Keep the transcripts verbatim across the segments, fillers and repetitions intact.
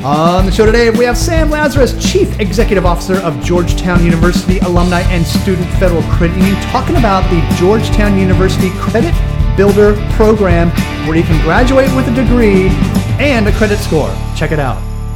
On the show today, we have Sam Lazarus, Chief Executive Officer of Georgetown University Alumni and Student Federal Credit Union, talking about the Georgetown University Credit Builder Program, where you can graduate with a degree and a credit score. Check it out.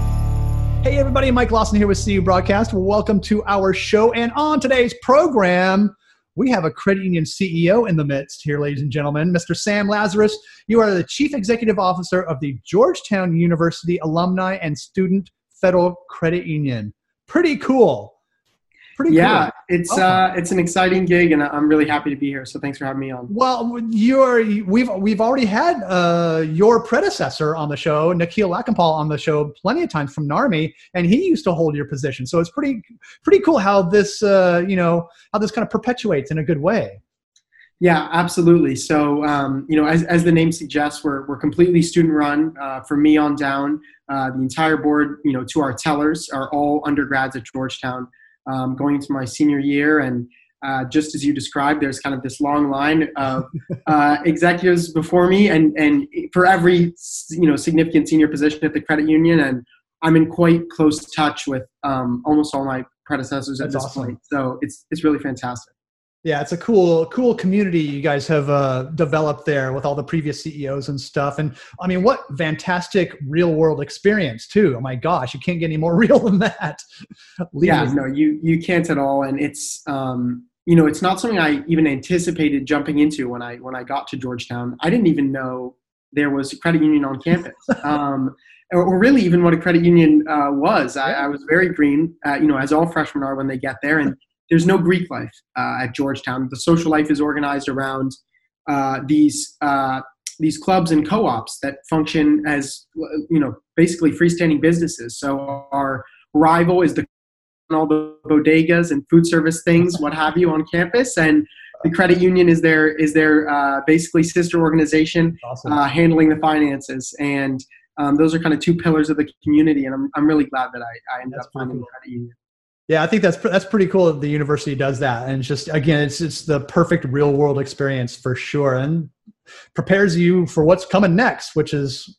Hey everybody, Mike Lawson here with C U Broadcast. Welcome to our show. And on today's program, we have a credit union C E O in the midst here, ladies and gentlemen. Mister Sam Lazarus, you are the Chief Executive Officer of the Georgetown University Alumni and Student Federal Credit Union. Pretty cool. Pretty yeah, cool. it's uh, it's an exciting gig, and I'm really happy to be here. So thanks for having me on. Well, you're we've we've already had uh, your predecessor on the show, Nikhil Lakampal, on the show plenty of times from NARMI, and he used to hold your position. So it's pretty pretty cool how this uh, you know how this kind of perpetuates in a good way. Yeah, absolutely. So um, you know, as as the name suggests, we're we're completely student run. Uh, from me on down, uh, the entire board, you know, to our tellers are all undergrads at Georgetown. Um, going into my senior year, and uh, just as you described, there's kind of this long line of uh, executives before me, and and for every you know significant senior position at the credit union, and I'm in quite close touch with um, almost all my predecessors at That's this awesome. point. So it's it's really fantastic. Yeah, it's a cool, cool community you guys have uh, developed there with all the previous C E Os and stuff. And I mean, what fantastic real world experience too. Oh my gosh, you can't get any more real than that. Yeah, no, you you can't at all. And it's um, you know, it's not something I even anticipated jumping into when I when I got to Georgetown. I didn't even know there was a credit union on campus. um, or, or really even what a credit union uh, was. I, I was very green, uh, you know, as all freshmen are when they get there. And there's no Greek life uh, at Georgetown. The social life is organized around uh, these uh, these clubs and co-ops that function as, you know, basically freestanding businesses. So our rival is the all the bodegas and food service things, what have you, on campus, and the credit union is their is their uh, basically sister organization, Awesome. uh, handling the finances. And um, those are kind of two pillars of the community. And I'm I'm really glad that I, I ended That's up finding cool. the credit union. Yeah, I think that's that's pretty cool that the university does that, and it's just again, it's it's the perfect real world experience for sure, and prepares you for what's coming next, which is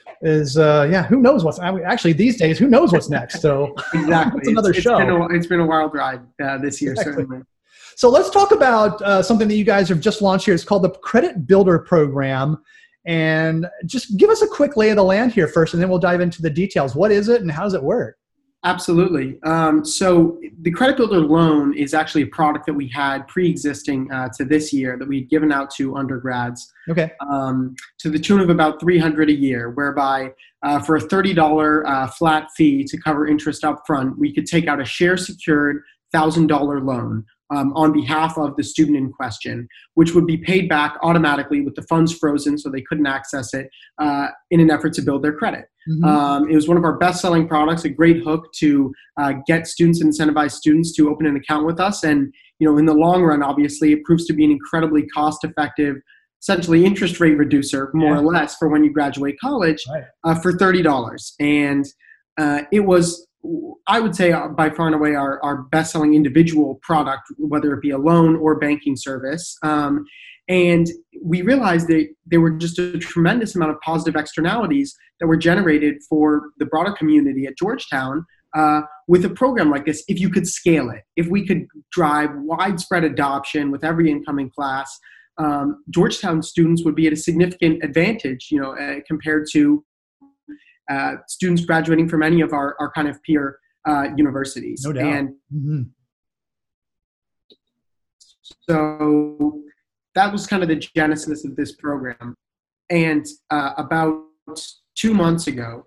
is uh, yeah, who knows what's I mean, actually these days, who knows what's next? So Exactly, it's another it's, show. It's been, a, it's been a wild ride uh, this year, Exactly. certainly. So let's talk about uh, something that you guys have just launched here. It's called the Credit Builder Program, and just give us a quick lay of the land here first, and then we'll dive into the details. What is it, and how does it work? Absolutely. Um, so the Credit Builder loan is actually a product that we had pre-existing uh, to this year that we'd given out to undergrads Okay. um, to the tune of about three hundred dollars a year, whereby uh, for a thirty dollars uh, flat fee to cover interest up front, we could take out a share-secured one thousand dollars loan um, on behalf of the student in question, which would be paid back automatically with the funds frozen so they couldn't access it uh, in an effort to build their credit. Mm-hmm. Um, it was one of our best-selling products, a great hook to uh, get students and incentivize students to open an account with us. And you know, in the long run, obviously, it proves to be an incredibly cost-effective, essentially interest rate reducer, more Yeah. or less, for when you graduate college Right. uh, for thirty dollars. And uh, it was, I would say, uh, by far and away our, our best-selling individual product, whether it be a loan or banking service. Um, and we realized that there were just a tremendous amount of positive externalities that were generated for the broader community at Georgetown uh, with a program like this. If you could scale it, if we could drive widespread adoption with every incoming class, um, Georgetown students would be at a significant advantage, you know, uh, compared to uh, students graduating from any of our, our kind of peer uh, universities. No doubt. And Mm-hmm. so that was kind of the genesis of this program. And uh, about two months ago,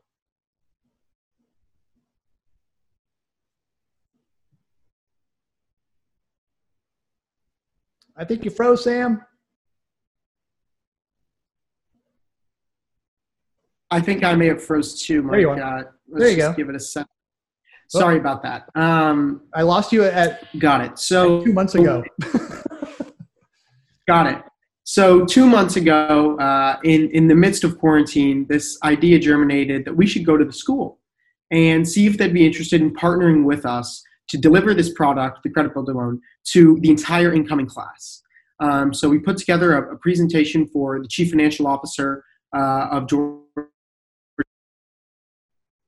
I think you froze, Sam. I think I may have froze too, Mike. There you are. Uh, let's There you just go. give it a second. Sorry about that. Um, I lost you at, got it. So at two months ago. Got it. So two months ago, uh, in, in the midst of quarantine, this idea germinated that we should go to the school and see if they'd be interested in partnering with us to deliver this product, the Credit Builder loan, to the entire incoming class. Um, so we put together a, a presentation for the Chief Financial Officer uh, of Georgia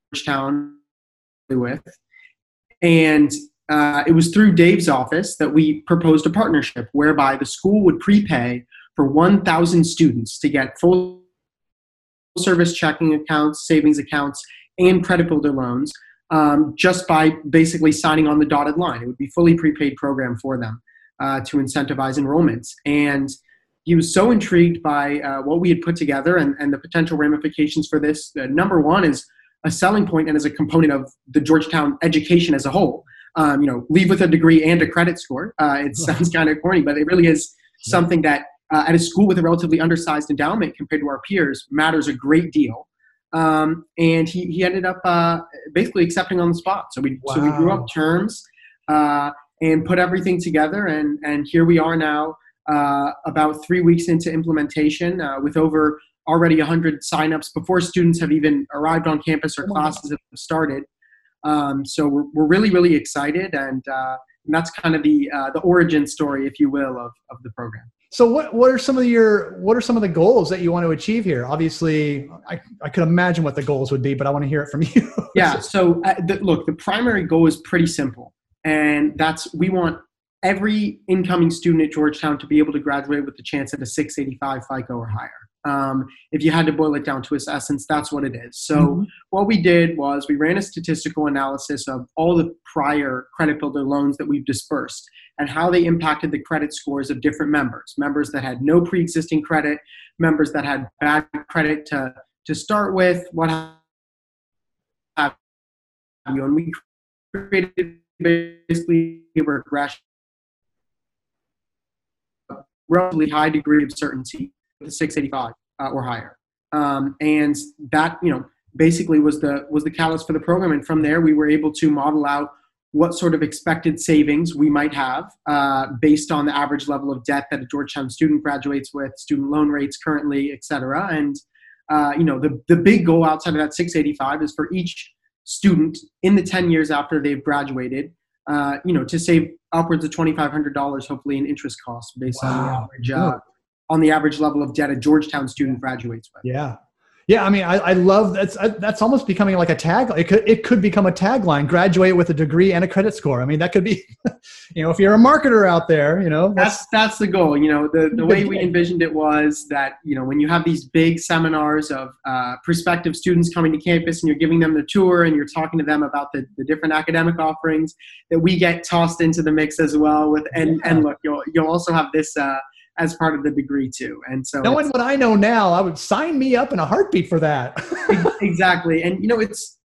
Georgetown with. And uh, it was through Dave's office that we proposed a partnership whereby the school would prepay for one thousand students to get full service checking accounts, savings accounts, and credit builder loans um, just by basically signing on the dotted line. It would be a fully prepaid program for them uh, to incentivize enrollments. And he was so intrigued by uh, what we had put together and, and the potential ramifications for this. Uh, number one is a selling point and as a component of the Georgetown education as a whole. Um, you know, leave with a degree and a credit score. Uh, it sounds kind of corny, but it really is something that uh, at a school with a relatively undersized endowment compared to our peers matters a great deal. Um, and he, he ended up uh, basically accepting on the spot. So we wow. so we drew up terms uh, and put everything together, and and here we are now, uh, about three weeks into implementation, uh, with over already one hundred signups before students have even arrived on campus or classes have started. Um, so we're we're really really excited, and, uh, and that's kind of the uh, the origin story, if you will, of of the program. So what, what are some of your, what are some of the goals that you want to achieve here? Obviously, I, I could imagine what the goals would be, but I want to hear it from you. Yeah. So uh, the, look, the primary goal is pretty simple. And that's, we want every incoming student at Georgetown to be able to graduate with the chance at a six eighty-five FICO or higher. Um, if you had to boil it down to its essence, that's what it is. So mm-hmm. what we did was we ran a statistical analysis of all the prior credit builder loans that we've dispersed and how they impacted the credit scores of different members, members that had no pre-existing credit, members that had bad credit to, to start with, what have you. And we created basically a regression, a relatively high degree of certainty, the six eighty-five uh, or higher. Um, and that, you know, basically was the, was the catalyst for the program. And from there, we were able to model out what sort of expected savings we might have uh, based on the average level of debt that a Georgetown student graduates with, student loan rates currently, et cetera. And, uh, you know, the, the big goal outside of that six eighty-five is for each student in the ten years after they've graduated, uh, you know, to save upwards of twenty-five hundred dollars, hopefully in interest costs based wow. on the average, uh, on the average level of debt a Georgetown student graduates with. Yeah. Yeah, I mean, I, I love that's that's almost becoming like a tag. It could it could become a tagline: graduate with a degree and a credit score. I mean, that could be, you know, if you're a marketer out there, you know, that's that's, that's the goal. You know, the the way we envisioned it was that, you know, when you have these big seminars of uh, prospective students coming to campus and you're giving them the tour and you're talking to them about the, the different academic offerings, that we get tossed into the mix as well. With and yeah. and look, you'll you'll also have this. Uh, as part of the degree too. And so knowing what I know now, I would sign me up in a heartbeat for that. Exactly. And, you know, it's,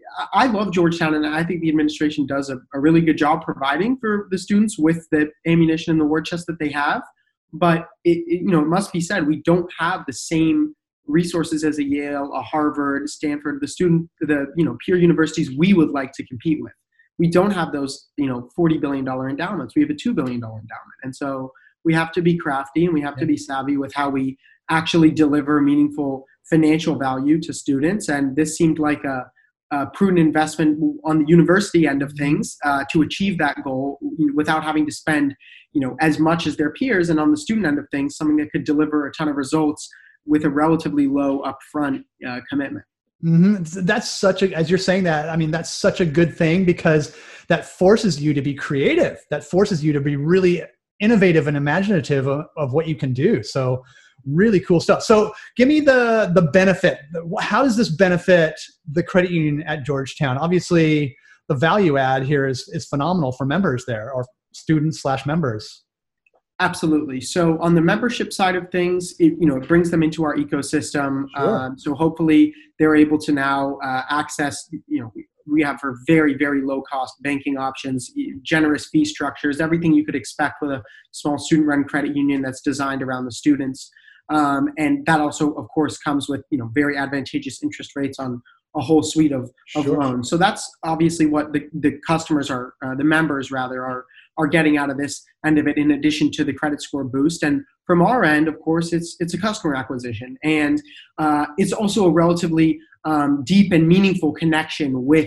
I love Georgetown, and I think the administration does a, a really good job providing for the students with the ammunition and the war chest that they have. But, it, it, you know, it must be said, we don't have the same resources as a Yale, a Harvard, Stanford, the student, the, you know, peer universities we would like to compete with. We don't have those, you know, forty billion dollars endowments. We have a two billion dollars endowment. And so we have to be crafty and we have to be savvy with how we actually deliver meaningful financial value to students. And this seemed like a, a prudent investment on the university end of things uh, to achieve that goal without having to spend, you know, as much as their peers. And on the student end of things, something that could deliver a ton of results with a relatively low upfront uh, commitment. Mm-hmm. That's such a, as you're saying that, I mean, that's such a good thing, because that forces you to be creative. That forces you to be really innovative and imaginative of, of what you can do. So really cool stuff. So give me the, the benefit. How does this benefit the credit union at Georgetown? Obviously the value add here is, is phenomenal for members there, or students slash members. Absolutely. So on the membership side of things, it, you know, it brings them into our ecosystem. Sure. Um, so hopefully they're able to now uh, access, you know, we, we have for very, very low cost banking options, generous fee structures, everything you could expect with a small student run credit union that's designed around the students. Um, and that also, of course, comes with, you know, very advantageous interest rates on a whole suite of, of Sure. loans. So that's obviously what the, the customers are, uh, the members rather, are are getting out of this end of it, in addition to the credit score boost. And from our end, of course, it's it's a customer acquisition. And uh, it's also a relatively um, deep and meaningful connection with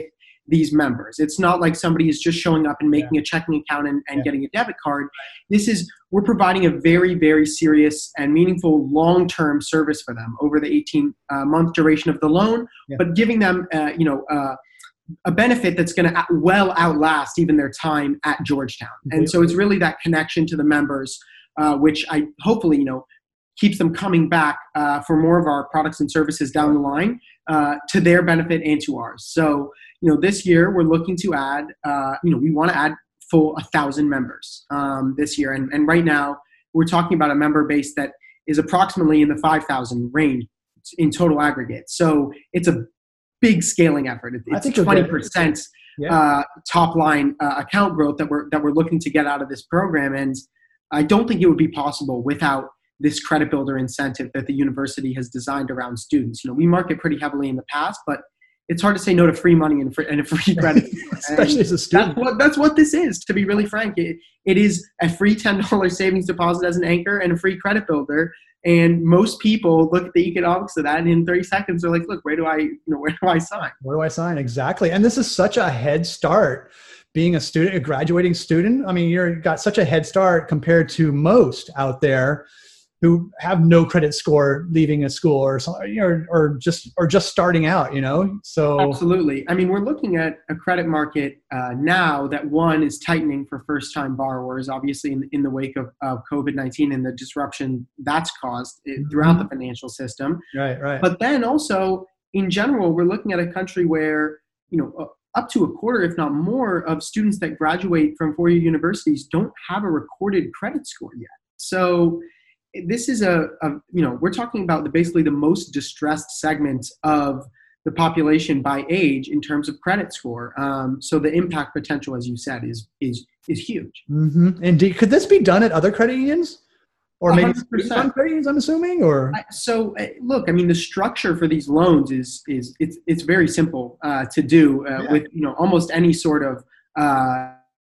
these members. It's not like somebody is just showing up and making yeah. a checking account and, and yeah. getting a debit card. This is, we're providing a very, very serious and meaningful long-term service for them over the eighteen month duration of the loan, yeah. but giving them, uh, you know, uh, a benefit that's going to well outlast even their time at Georgetown. And so it's really that connection to the members, uh, which I hopefully, you know, keeps them coming back uh, for more of our products and services down the line uh, to their benefit and to ours. So, you know, this year we're looking to add, uh, you know, we want to add full a thousand members um, this year. And, and right now we're talking about a member base that is approximately in the five thousand range in total aggregate. So it's a big scaling effort. It's twenty percent yeah. uh, top line uh, account growth that we're that we're looking to get out of this program, and I don't think it would be possible without this credit builder incentive that the university has designed around students. You know, we market pretty heavily in the past, but it's hard to say no to free money and, free, and a free credit, especially as a student. That's what, that's what this is. To be really frank, it, it is a free ten dollars savings deposit as an anchor and a free credit builder. And most people look at the economics of that, and in thirty seconds, they're like, "Look, where do I, you know, where do I sign? Where do I sign?" Exactly. And this is such a head start, being a student, a graduating student. I mean, you've got such a head start compared to most out there who have no credit score leaving a school or something, or, or just or just starting out. You know, so absolutely. I mean, we're looking at a credit market uh, now that one is tightening for first-time borrowers, obviously in, in the wake of, of COVID nineteen and the disruption that's caused throughout the financial system. Right, right. But then also, in general, we're looking at a country where, you know, up to a quarter, if not more, of students that graduate from four-year universities don't have a recorded credit score yet. So this is a, a, you know, we're talking about the basically the most distressed segment of the population by age in terms of credit score. Um, so the impact potential, as you said, is is is huge. Mm-hmm. Indeed. Could this be done at other credit unions? Or maybe some credit unions, I'm assuming, or so. Uh, look, I mean, the structure for these loans is is it's it's very simple uh, to do uh, yeah. with you know almost any sort of uh,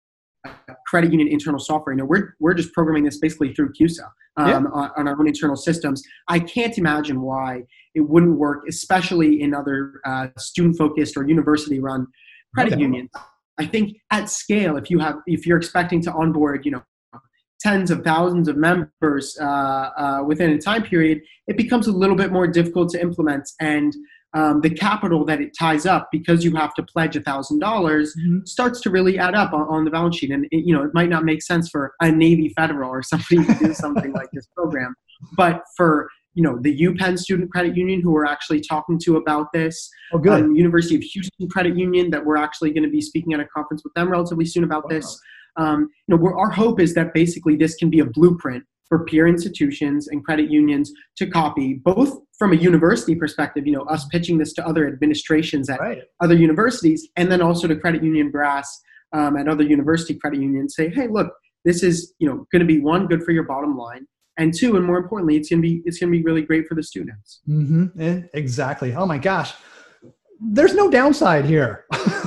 credit union internal software. You know, we're we're just programming this basically through Q S A um, yeah. on, on our own internal systems. I can't imagine why it wouldn't work, especially in other uh, student-focused or university-run credit okay. unions. I think at scale, if you have if you're expecting to onboard, you know. tens of thousands of members uh, uh, within a time period, it becomes a little bit more difficult to implement. And um, the capital that it ties up, because you have to pledge one thousand dollars, mm-hmm. starts to really add up on, on the balance sheet. And it, you know, it might not make sense for a Navy Federal or somebody to do something like this program. But for you know the UPenn Student Credit Union, who we're actually talking to about this, oh, good. Um, University of Houston Credit Union, that we're actually going to be speaking at a conference with them relatively soon about wow. this. Um, you know, we're, our hope is that basically this can be a blueprint for peer institutions and credit unions to copy, both from a university perspective, you know, us pitching this to other administrations at right. other universities, and then also to credit union brass um, at other university credit unions. Say, hey, look, this is you know going to be one, good for your bottom line, and two, and more importantly, it's going to be it's going to be really great for the students. Mm-hmm. And exactly. Oh my gosh, there's no downside here.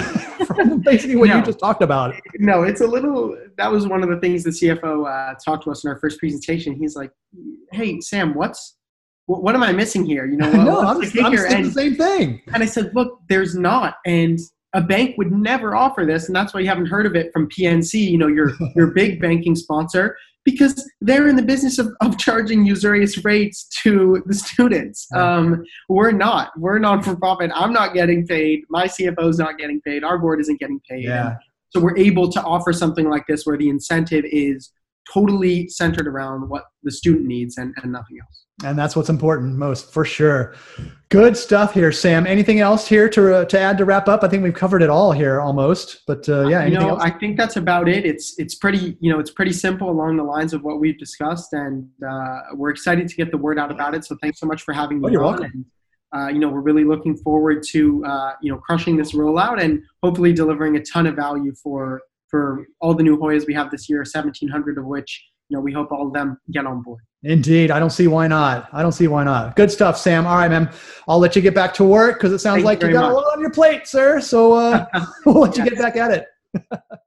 From basically what no. you just talked about. No, it's a little, that was one of the things the C F O uh, talked to us in our first presentation. He's like, hey, Sam, what's, what, what am I missing here? You know, what, no, I'm, I'm saying the same thing. And I said, look, there's not. And a bank would never offer this. And that's why you haven't heard of it from P N C, you know, your, your big banking sponsor, because they're in the business of, of charging usurious rates to the students. Um, we're not. We're non-for-profit. I'm not getting paid. My C F O is not getting paid. Our board isn't getting paid. Yeah. And so we're able to offer something like this where the incentive is totally centered around what the student needs and, and nothing else. And that's what's important most, for sure. Good stuff here, Sam. Anything else here to uh, to add to wrap up? I think we've covered it all here almost. But uh, yeah, anything you know, else? I think that's about it. It's it's pretty you know it's pretty simple along the lines of what we've discussed, and uh, we're excited to get the word out about it. So thanks so much for having me oh, you're on. welcome. And, uh, you know, we're really looking forward to uh, you know crushing this rollout and hopefully delivering a ton of value for for all the new Hoyas we have this year, seventeen hundred of which you know we hope all of them get on board. Indeed. I don't see why not. I don't see why not. Good stuff, Sam. All right, man. I'll let you get back to work because it sounds Thank like you, you got much. a lot on your plate, sir. So uh, we'll let yes. you get back at it.